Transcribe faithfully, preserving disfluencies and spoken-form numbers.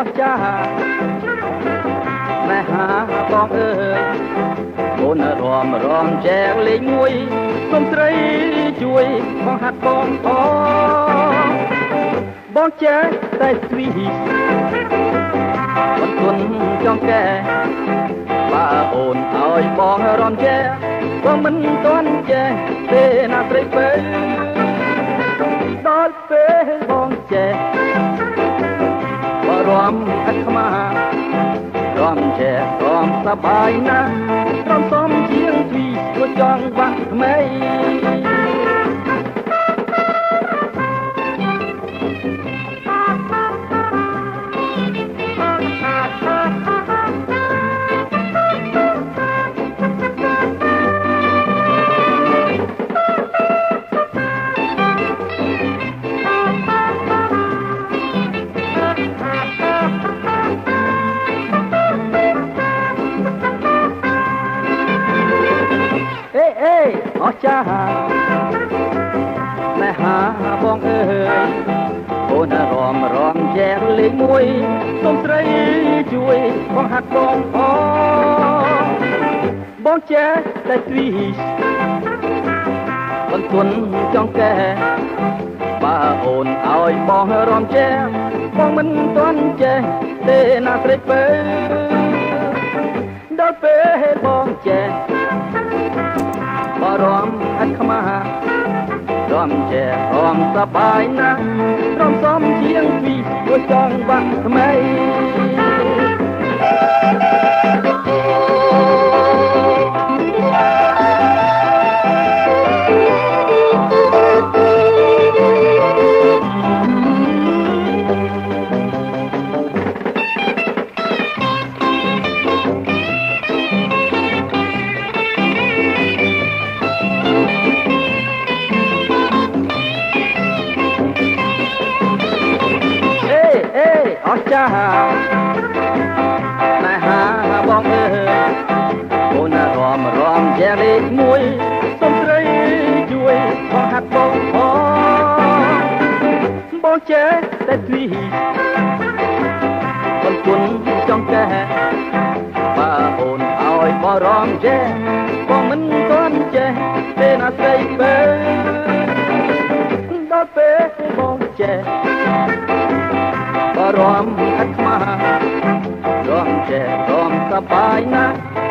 ចាណែហាបងអើយអូនរំរំចែកលេខមួយសុំស្រីជួយបងហាត់បងផងបងចេះតែស្វីបងគុណចង់កែបើអូនឲ្យបងរំចែកបងមិនទាន់ចេះទេណាស្រីពេលដល់ពេលបងចេះបើរំអាត្មារំចេះរំសប្បាយណាស់រំសំជាងពីព្រោះចង់បាក់ថ្មីអស់ចាណែហាបងអើយអូនរំរំចែកលេខមួយសុំស្រីជួយបងហាត់បងផងបងចេះតែស្វីបងគុណចង់កែបើអូនឲ្យបងរំចែកបងមិនទាន់ចេះទេណាស្រីពេលដល់ពេលបងចេះបរំអាត្មារំចែករំសប្បាយណាស់រំសំជាងពីព្រោះចង់បាក់ថ្មីអស់ចាណែហាបងអើយអូនរំរំចែកលេខមួយសុំស្រីជួយបងហាត់បងផងបងចេះតែស្វីបងគុណចង់កែបើអូនឲ្យបងរំចែកបងមិនទាន់ចេះទេណាស្រីពេលដល់ពេលបងចេះរំអាត្មារំចែករំសប្បាយណាស់